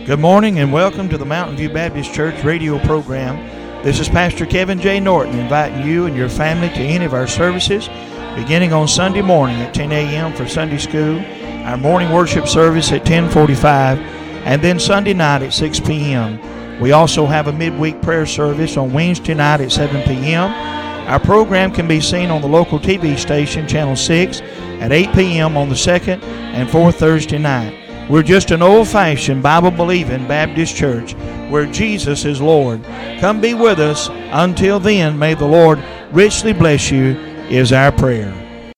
Good morning and welcome to the Mountain View Baptist Church radio program. This is Pastor Kevin J. Norton inviting you and your family to any of our services beginning on Sunday morning at 10 a.m. for Sunday school, our morning worship service at 10:45, and then Sunday night at 6 p.m. We also have a midweek prayer service on Wednesday night at 7 p.m. Our program can be seen on the local TV station, Channel 6, at 8 p.m. on the second and fourth Thursday night. We're just an old-fashioned, Bible-believing Baptist church where Jesus is Lord. Come be with us. Until then, may the Lord richly bless you, is our prayer.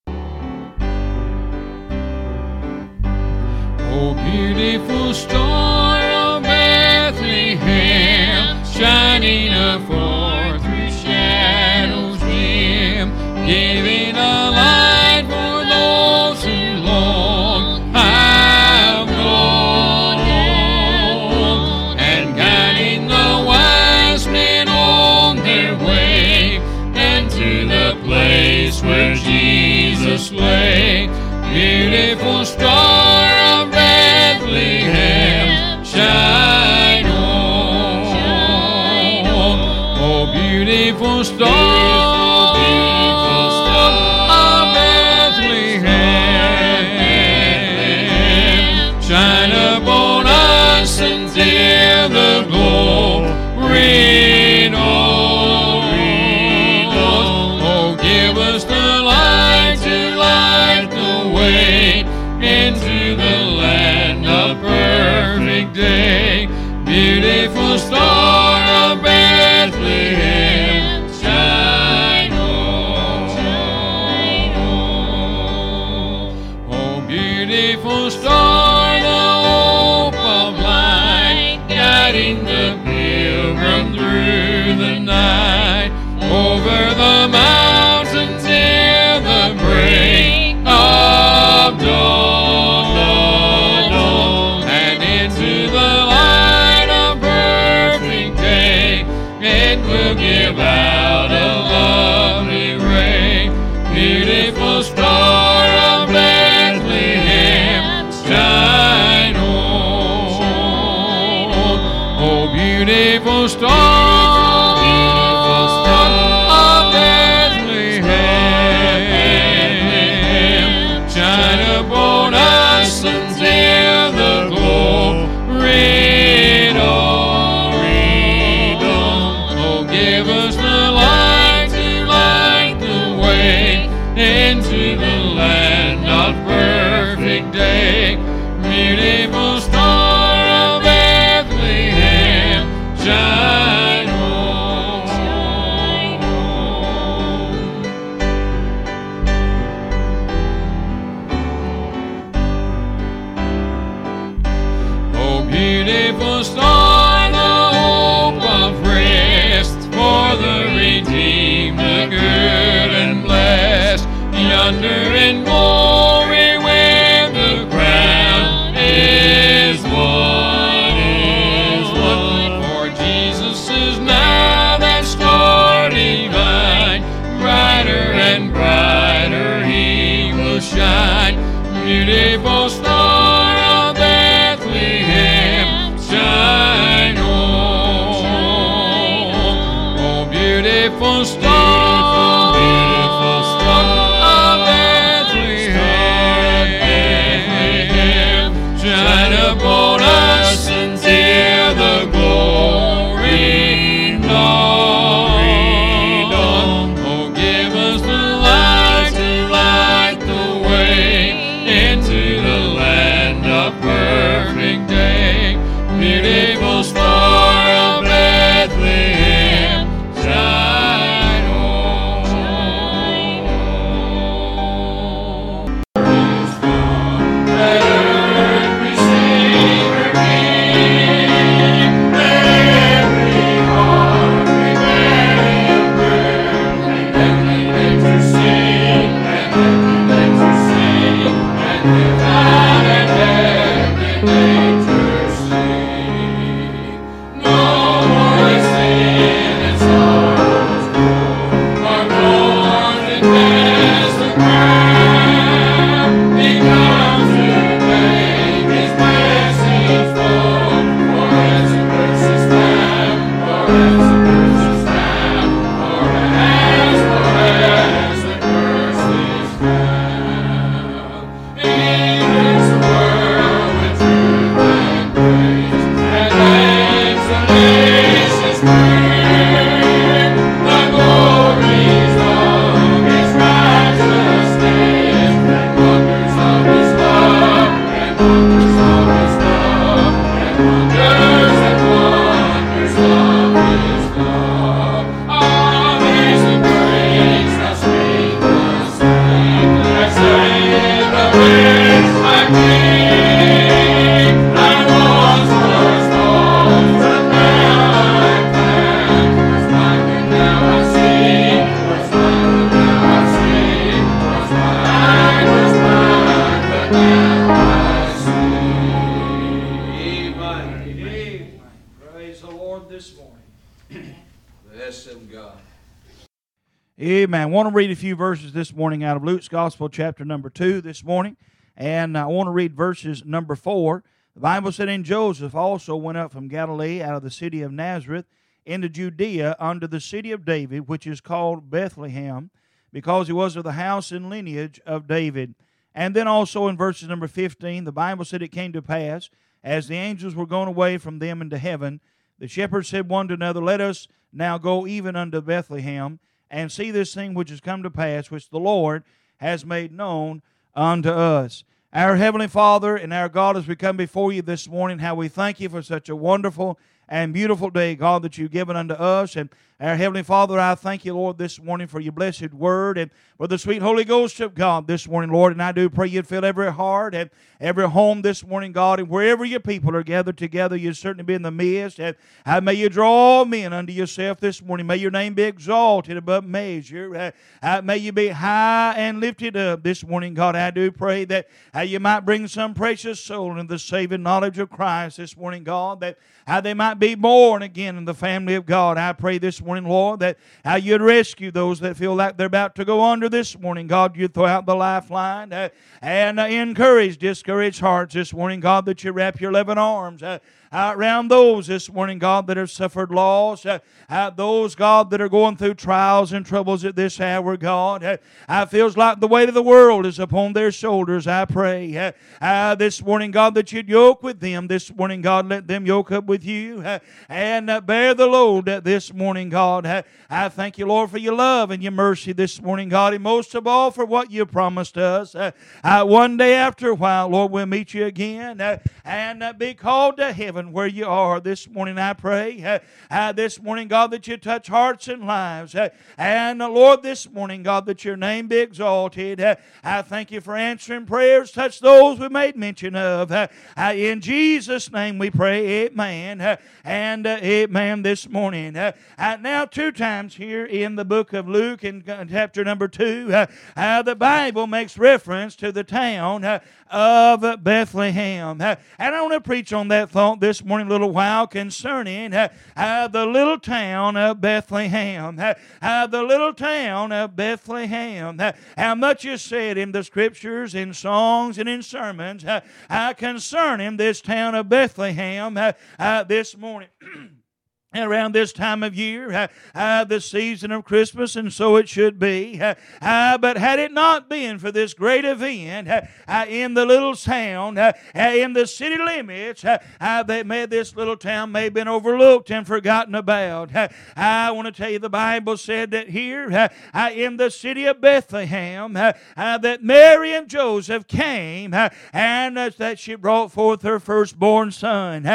Oh, beautiful star of Bethlehem, shining afar through shadows dim, giving a light for those who long have gone, and guiding the wise men on their way, and to the place where Jesus lay. Beautiful star of Bethlehem, shine on. Oh, beautiful star of Bethlehem, shine upon us until the glory dawn. Oh, give us the light to light the way into the land of perfect day. Beautiful star of Bethlehem, shine on. Oh, beautiful star, the hope of light, guiding the pilgrim through the night, over the mountains till the break of dawn, and into the light of perfect day. It will give out a lovely ray. Beautiful star of Bethlehem, shine on. Oh, beautiful star of Bethlehem, shine upon us until the glory dawn. Oh, give us the light to light the way into the land of perfect day. Beautiful star of Bethlehem, shine on. Oh, beautiful star, the hope of rest for the redeemed, the good and blessed, yonder in glory where the crown is won, for Jesus is now that star divine, brighter and brighter he will shine. Beautiful star of Bethlehem, shine on. Oh, beautiful star of Bethlehem, shine upon us until the glory dawn. Oh, give us the light to light the way into the land Lord this morning. Bless Him, God. Amen. I want to read a few verses this morning out of Luke's Gospel, chapter number 2 this morning. And I want to read verses number 4. The Bible said, "And Joseph also went up from Galilee out of the city of Nazareth into Judea unto the city of David, which is called Bethlehem, because he was of the house and lineage of David." And then also in verses number 15, the Bible said, "It came to pass, as the angels were gone away from them into heaven, the shepherds said one to another, Let us now go even unto Bethlehem, and see this thing which is come to pass, which the Lord has made known unto us." Our Heavenly Father and our God, as we come before you this morning, how we thank you for such a wonderful and beautiful day, God, that you've given unto us. And our Heavenly Father, I thank you, Lord, this morning for your blessed word and for the sweet Holy Ghost of God this morning, Lord. And I do pray you'd fill every heart and every home this morning, God, and wherever your people are gathered together, you'd certainly be in the midst. And may you draw men unto yourself this morning. May your name be exalted above measure. May you be high and lifted up this morning, God. I do pray that you might bring some precious soul into the saving knowledge of Christ this morning, God, that they might be born again in the family of God. I pray this morning, Lord, that you'd rescue those that feel like they're about to go under this morning. God, you'd throw out the lifeline and encourage discouraged hearts this morning, God, that you wrap your loving arms around those this morning, God, that have suffered loss, those, God, that are going through trials and troubles at this hour, God. Feels like the weight of the world is upon their shoulders. I pray this morning, God, that you'd yoke with them this morning, God. Let them yoke up with you and bear the load this morning, God. I thank you, Lord, for your love and your mercy this morning, God, and most of all for what you promised us. One day after a while, Lord, we'll meet you again and be called to heaven where you are this morning. I pray this morning, God, that you touch hearts and lives. And Lord, this morning, God, that your name be exalted. I thank you for answering prayers. Touch those we made mention of. In Jesus' name we pray, amen and amen this morning. Now 2 times here in the book of Luke in chapter number 2, the Bible makes reference to the town of Bethlehem. And I want to preach on that thought this morning a little while concerning the little town of Bethlehem. The little town of Bethlehem. How much is said in the scriptures, in songs, and in sermons concerning this town of Bethlehem this morning. Around this time of year, the season of Christmas, and so it should be. But had it not been for this great event in the little town, in the city limits, this little town may have been overlooked and forgotten about. I want to tell you, the Bible said that here in the city of Bethlehem, that Mary and Joseph came, and that she brought forth her firstborn son.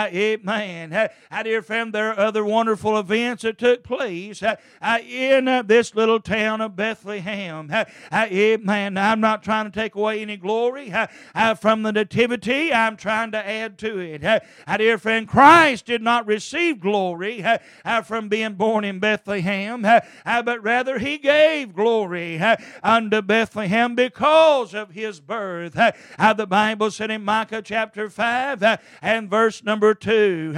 Amen. Dear friend, there are other wonderful events that took place in this little town of Bethlehem. Amen. I'm not trying to take away any glory from the nativity. I'm trying to add to it. Dear friend, Christ did not receive glory from being born in Bethlehem, but rather He gave glory unto Bethlehem because of His birth. The Bible said in Micah chapter 5 and verse number 2,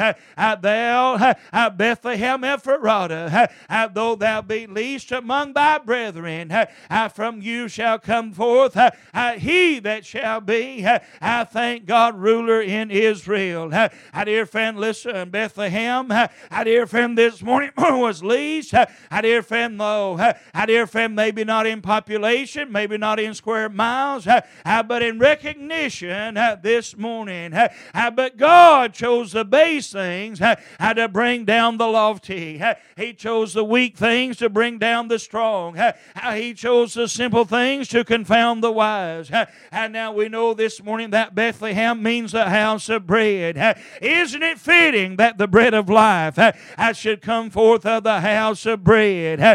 Thou Bethlehem Ephratah, though thou be least among thy brethren, from you shall come forth he that shall be, thank God, ruler in Israel. Dear friend, listen, Bethlehem, dear friend, this morning was least, dear friend, though, dear friend, maybe not in population, maybe not in square miles, but in recognition this morning. But God chose the base things to bring down the lofty. He chose the weak things to bring down the strong. He chose the simple things to confound the wise. And now we know this morning that Bethlehem means the house of bread. Isn't it fitting that the bread of life should come forth of the house of bread?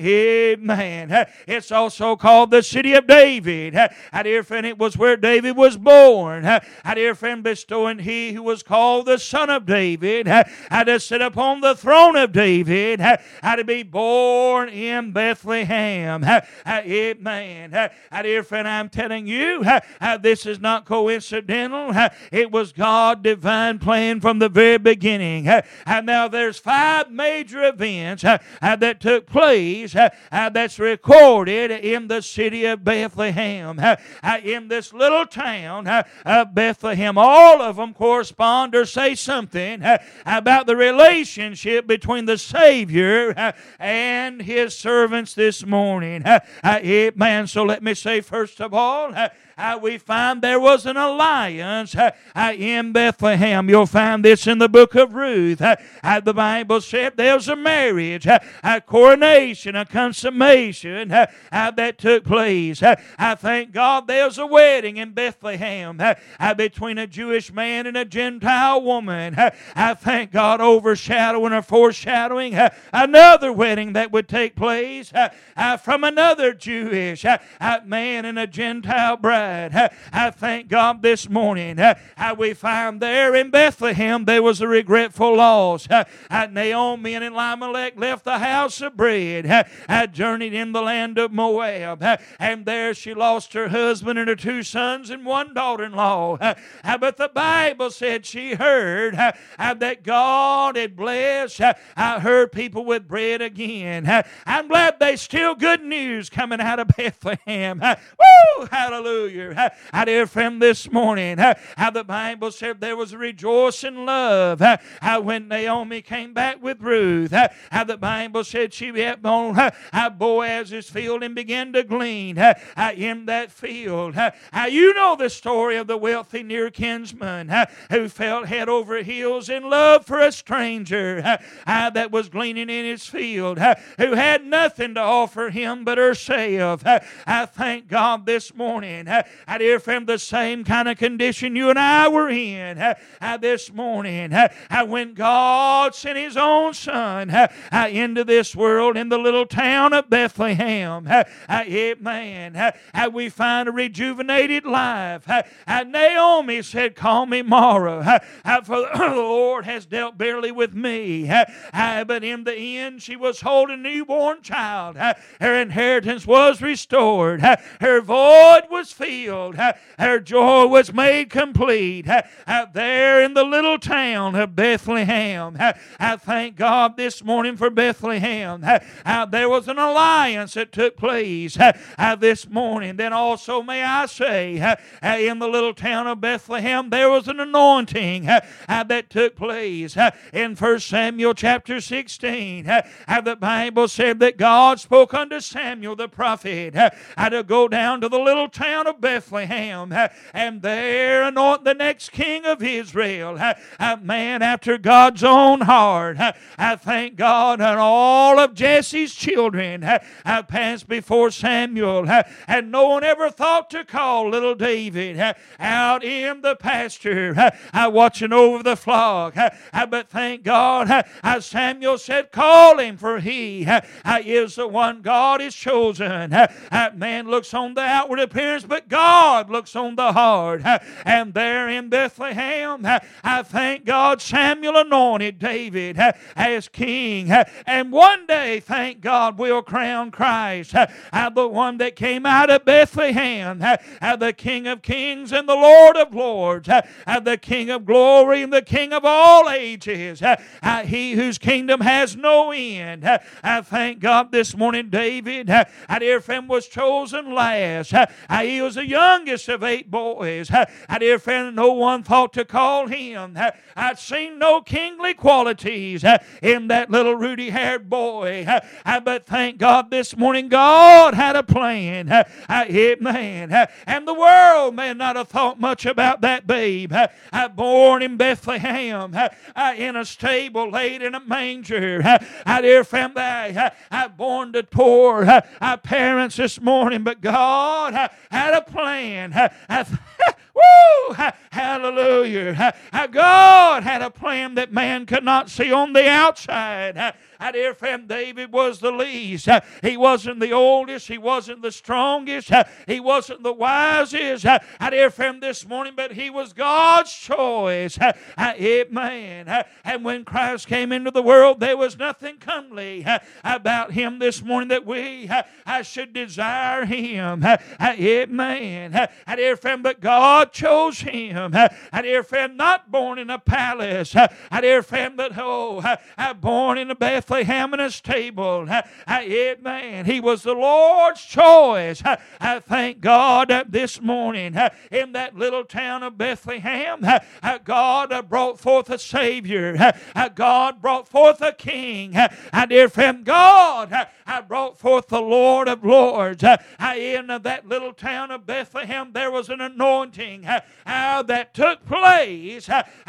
Amen. It's also called the city of David. Dear friend, it was where David was born. Dear friend, bestowing he who was called the son of David, the sit upon the throne of David, to be born in Bethlehem. Amen. Dear friend, I'm telling you, this is not coincidental. It was God's divine plan from the very beginning. And now there's 5 major events that took place that's recorded in the city of Bethlehem, in this little town of Bethlehem. All of them correspond or say something about the relationship between the Savior and His servants this morning. Amen. So let me say, first of all, we find there was an alliance in Bethlehem. You'll find this in the book of Ruth. The Bible said there was a marriage, a coronation, a consummation that took place. I thank God there was a wedding in Bethlehem between a Jewish man and a Gentile woman. I thank God overshadowing or foreshadowing another wedding that would take place from another Jewish man and a Gentile bride. I thank God this morning we find there in Bethlehem there was a regretful loss. Naomi and Elimelech left the house of bread, journeyed in the land of Moab, and there she lost her husband and her 2 sons and 1 daughter-in-law. But the Bible said she heard that God had blessed her people with bread again. I'm glad there's still good news coming out of Bethlehem. Woo! Hallelujah. Dear friend, this morning, how the Bible said there was rejoicing love when Naomi came back with Ruth. How the Bible said she went on Boaz's field and began to glean in that field. You know the story of the wealthy near kinsman who fell head over heels in love for a stranger that was gleaning in his field, who had nothing to offer him but herself. I thank God this morning, dear friend, the same kind of condition you and I were in this morning when God sent His own Son into this world in the little town of Bethlehem. Amen. We find a rejuvenated life. Naomi said, "Call me Mara, for the Lord has dealt bitterly with me." But in the end, she was holding a newborn child. Her inheritance was restored. Her void was filled. Her joy was made complete there in the little town of Bethlehem. I thank God this morning for Bethlehem. There was an alliance that took place this morning. Then also, may I say, in the little town of Bethlehem, there was an anointing that took place. In 1 Samuel chapter 16, the Bible said that God spoke unto Samuel the prophet to go down to the little town of Bethlehem and there anoint the next king of Israel, a man after God's own heart. I thank God, and all of Jesse's children passed before Samuel, and no one ever thought to call little David out in the pasture watching over the flock. But thank God, Samuel said, "Call him, for he is the one God has chosen." Man looks on the outward appearance, but God looks on the heart. And there in Bethlehem, I thank God, Samuel anointed David as king. And one day, thank God, we'll crown Christ, the one that came out of Bethlehem, the King of kings and the Lord of lords, the King of glory and the King of all ages, he whose kingdom has no end. I thank God this morning, David, dear friend, was chosen last. He was the youngest of 8 boys. Dear friend, no one thought to call him. I'd seen no kingly qualities in that little ruddy-haired boy. But thank God this morning, God had a plan. Amen. And the world may not have thought much about that babe born in Bethlehem, in a stable, laid in a manger. Dear friend, born to poor parents this morning, but God had a plan. Woo! Hallelujah. God had a plan that man could not see on the outside. My dear friend, David was the least. He wasn't the oldest. He wasn't the strongest. He wasn't the wisest. My dear friend, this morning, but he was God's choice. Amen. And when Christ came into the world, there was nothing comely about him this morning that we should desire him. Amen. My dear friend, but God chose him. My dear friend, not born in a palace. My dear friend, but born in a Bethlehem in a stable. Amen. He was the Lord's choice. I thank God that this morning in that little town of Bethlehem, God brought forth a Savior. God brought forth a King. Dear friend, God brought forth the Lord of Lords. In that little town of Bethlehem, there was an anointing that took place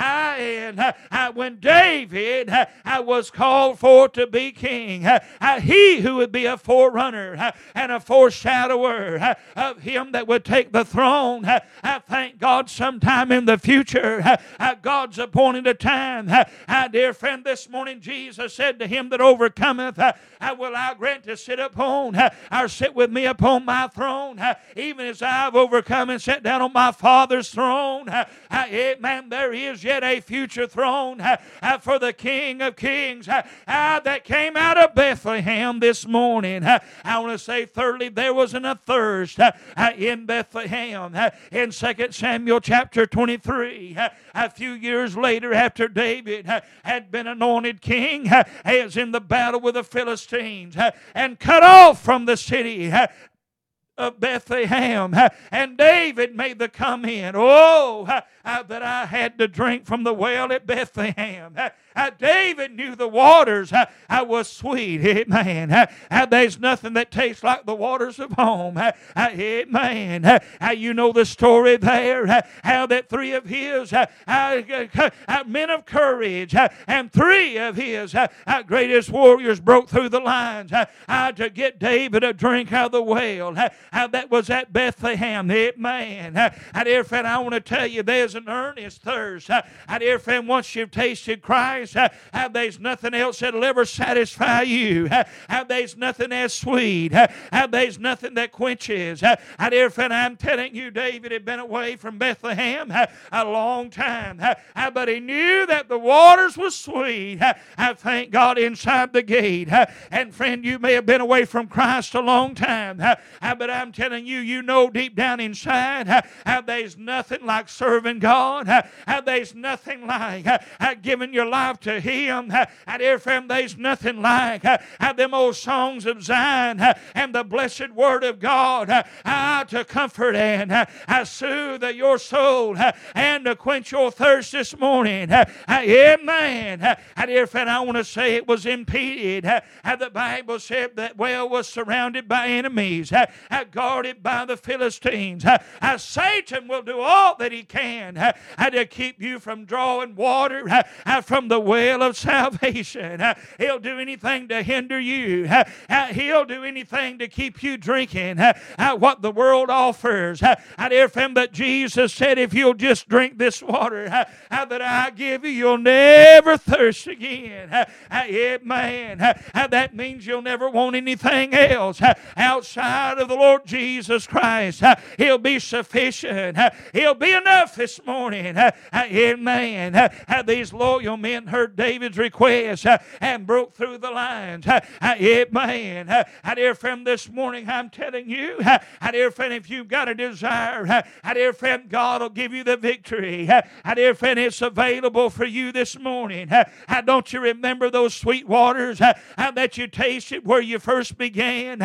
when David was called for to be king. He who would be a forerunner and a foreshadower of him that would take the throne. I thank God sometime in the future, God's appointed a time. Dear friend, this morning Jesus said to him that overcometh, will I grant to sit upon, or sit with me upon my throne, even as I've overcome and sat down on my Father's throne. Amen. There is yet a future throne for the King of Kings that came out of Bethlehem this morning. I want to say thirdly, there wasn't a thirst in Bethlehem. In 2 Samuel chapter 23, a few years later after David had been anointed king, he was in the battle with the Philistines and cut off from the city of Bethlehem. And David made the comment, that I had to drink from the well at Bethlehem. David knew the waters was sweet. Amen. There's nothing that tastes like the waters of home. Amen. You know the story there, how that three of his men of courage and three of his greatest warriors broke through the lines to get David a drink out of the well that was at Bethlehem. Amen. Dear friend, I want to tell you, there's an earnest thirst. Dear friend, once you've tasted Christ, there's nothing else that'll ever satisfy you. There's nothing as sweet. There's nothing that quenches. Dear friend, I'm telling you, David had been away from Bethlehem a long time, but he knew that the waters were sweet. I thank God inside the gate. And friend, you may have been away from Christ a long time, but I'm telling you, you know deep down inside, there's nothing like serving God. There's nothing like giving your life to Him. Dear friend, there's nothing like them old songs of Zion and the blessed Word of God to comfort and soothe your soul and to quench your thirst this morning. Amen. Dear friend, I want to say it was impeded. The Bible said that well was surrounded by enemies, guarded by the Philistines. Satan will do all that he can to keep you from drawing water from the well of salvation. He'll do anything to hinder you. He'll do anything to keep you drinking what the world offers. Dear friend, but Jesus said, if you'll just drink this water that I give you, you'll never thirst again. Amen. That means you'll never want anything else outside of the Lord Jesus Christ. He'll be sufficient. He'll be enough this morning. Amen. These loyal men heard David's request and broke through the lines. Amen. Dear friend, this morning I'm telling you, dear friend, if you've got a desire, dear friend, God will give you the victory. Dear friend, it's available for you this morning. Don't you remember those sweet waters that you tasted where you first began?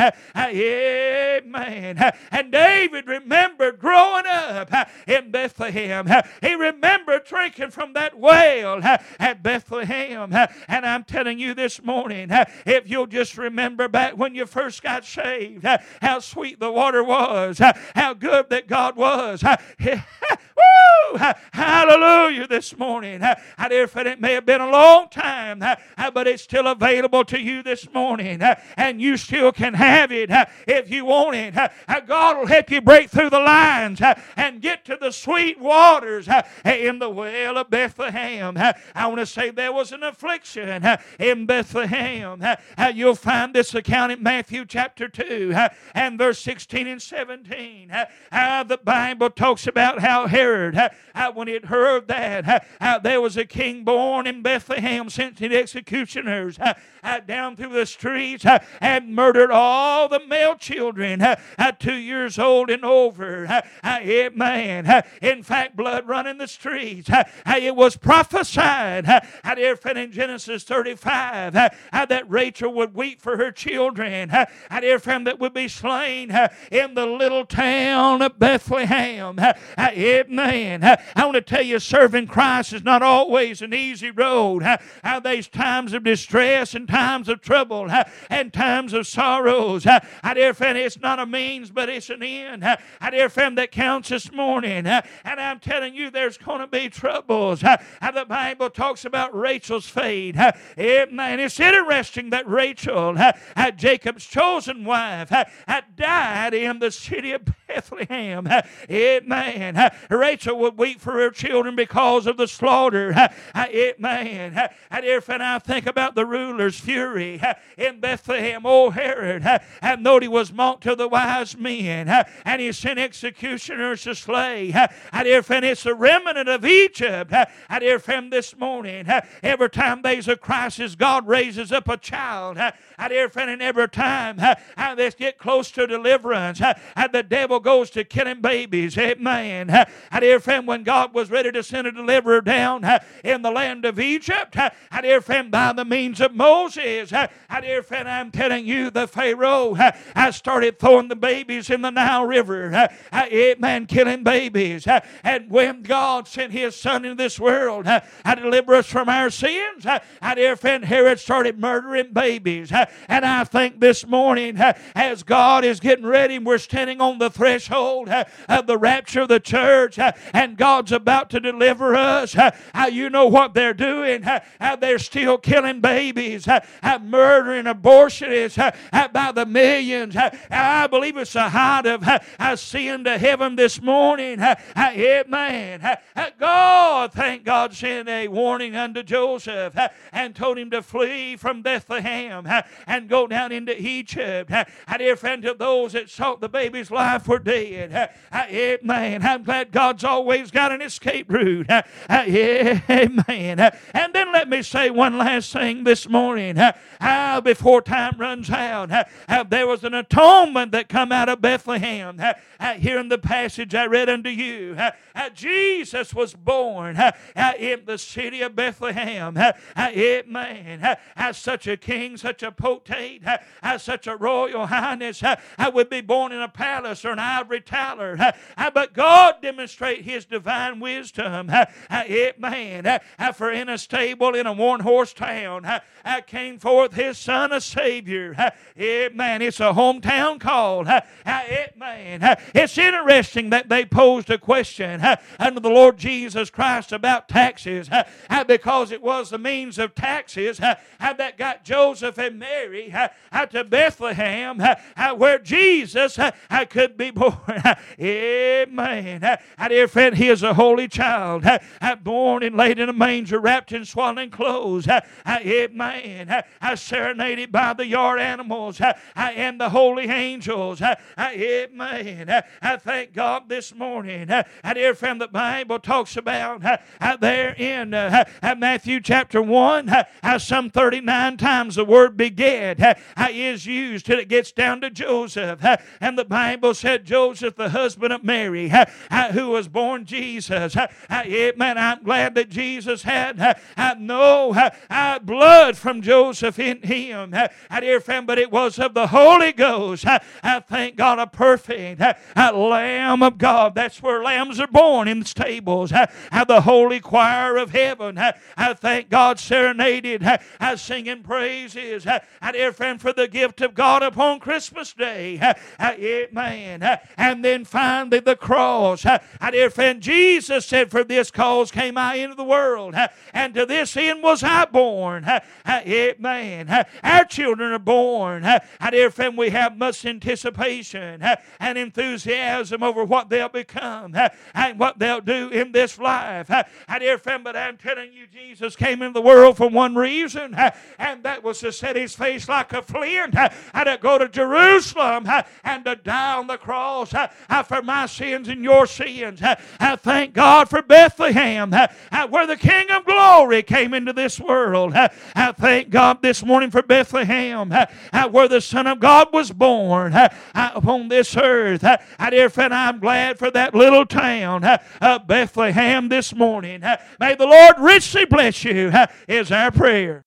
Amen. And David remembered growing up in Bethlehem. He remembered drinking from that well at Bethlehem. And I'm telling you this morning, if you'll just remember back when you first got saved, how sweet the water was, how good that God was. Woo! Hallelujah this morning. I dare say it may have been a long time, but it's still available to you this morning, and you still can have it if you want it. God will help you break through the lines and get to the sweet waters in the well of Bethlehem. I want to say there was an affliction in Bethlehem. You'll find this account in Matthew chapter 2 and verse 16 and 17. The Bible talks about how Herod, when it heard that there was a king born in Bethlehem, sent the executioners down through the streets and murdered all the male children 2 years old and over. Amen. In fact, blood running the streets. It was prophesied in Genesis 35 that Rachel would weep for her children that would be slain in the little town of Bethlehem. Amen. I want to tell you, serving Christ is not always an easy road. There's times of distress and times of trouble and times of sorrows. It's not a means, but it's an end. That counts this morning. And I'm telling you, there's going to be troubles. The Bible talks about Rachel's fate. Amen. It's interesting that Rachel, Jacob's chosen wife, died in the city of Bethlehem. Amen. Rachel would weep for her children because of the slaughter. Amen. And I think about the ruler's fury in Bethlehem. Oh, Herod, though he was mocked to the wise men, and he sent executioners to slay. It's the remnant of Egypt. This morning, every time there's a crisis, God raises up a child. And every time they get close to deliverance, the devil goes to killing babies. Amen. When God was ready to send a deliverer down in the land of Egypt, by the means of Moses, I'm telling you, the Pharaoh started throwing the babies in the Nile River. Amen. Killing babies. And when God sent His Son into this world to deliver us from our sins, Herod started murdering babies. And I think this morning, as God is getting ready, and we're standing on the threshold of the rapture of the church, and God's about to deliver us, you know what they're doing? They're still killing babies, murdering abortionists by the millions. I believe it's the height of sin to heaven this morning. Amen. God, thank God, sent a warning unto Joseph and told him to flee from Bethlehem and go down into Egypt. To those that sought the baby's life were dead. Amen. I'm glad God's always got an escape route. Amen. And then let me say one last thing this morning. Before time runs out, there was an atonement that come out of Bethlehem. Here in the passage I read unto you, Jesus was born in the city of Bethlehem. Amen. Such a king, such a potentate, such a royal highness would be born in a palace or an ivory tower. But God demonstrated His divine wisdom. Amen. For in a stable in a one-horse town came forth His Son, a Savior. Amen. It's a hometown call. Amen. It's interesting that they posed a question unto the Lord Jesus Christ about taxes, because it was the means of taxes that got Joseph and Mary to Bethlehem, where Jesus could be born. Amen. Dear friend, He is a holy child, born and laid in a manger, wrapped in swaddling clothes. Amen. Serenaded by the yard animals and the holy angels. Amen. I thank God this morning. Dear friend, the Bible talks about there in Matthew chapter 1, some 39 times the word beget is used till it gets down to Joseph. And the Bible said Joseph, the husband of Mary, who was born Jesus. Amen. I'm glad that Jesus had no blood from Joseph in Him. Dear friend, but it was of the Holy Ghost. I thank God, a perfect Lamb of God. That's where lambs are born, in the stables. The holy choir of heaven. I thank God, serenaded, singing praises. Dear friend, for the gift of God upon Christmas Day. Amen. And then finally the cross. dear friend, Jesus said, for this cause came I into the world, and to this end was I born. Amen. Our children are born. Dear friend, we have much anticipation and enthusiasm over what they'll become and what they'll do in this life. Dear friend, but I'm telling you, Jesus came into the world for one reason, and that was to set his face like a flint, to go to Jerusalem and to die on the cross for my sins and your sins. Thank God for Bethlehem, where the King of Glory came into this world. Thank God this morning for Bethlehem, where the Son of God was born upon this earth. Dear friend, I'm glad for that little town, Bethlehem, this morning. May the Lord richly bless you, is our prayer.